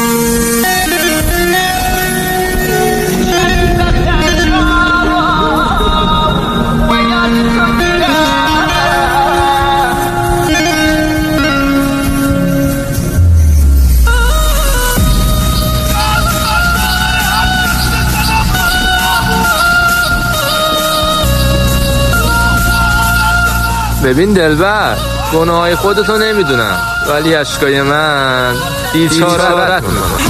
ببین دلبر، گناهای خودتو نمیدونم ولی اشکای من بیچاره‌ت میکنم.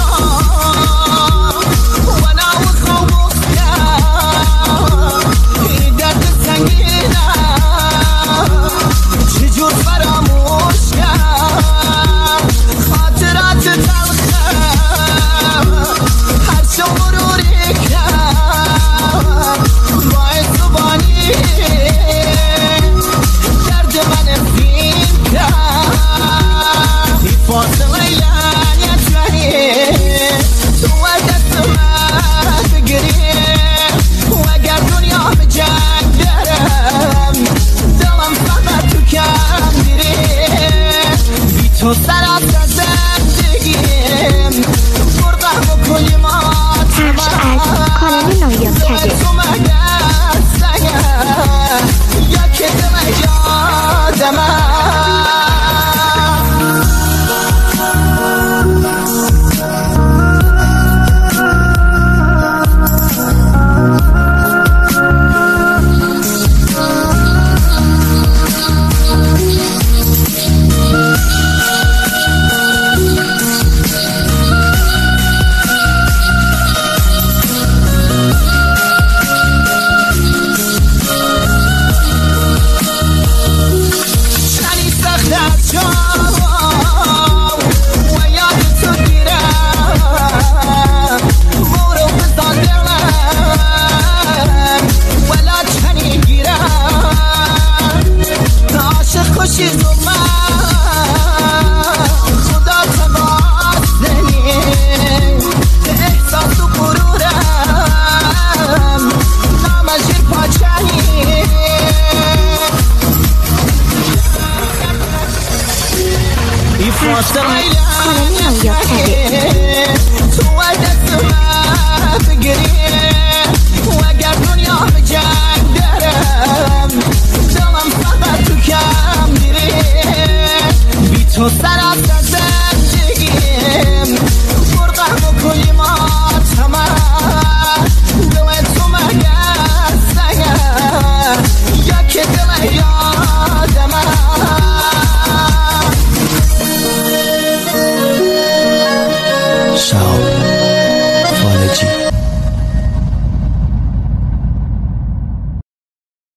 تو سرات زندگیم بردم و کلی ما کانال نایاب کرده تو مگر سگم یا که دم یادم تو دست من بگیری و اگر دنیا به جنگ درم دلم فقط تو کم میری بی تو سرات زندگیم بردم و کلی ما تمام دل تو مگر سگم یا که دل یادم شهاب فالجی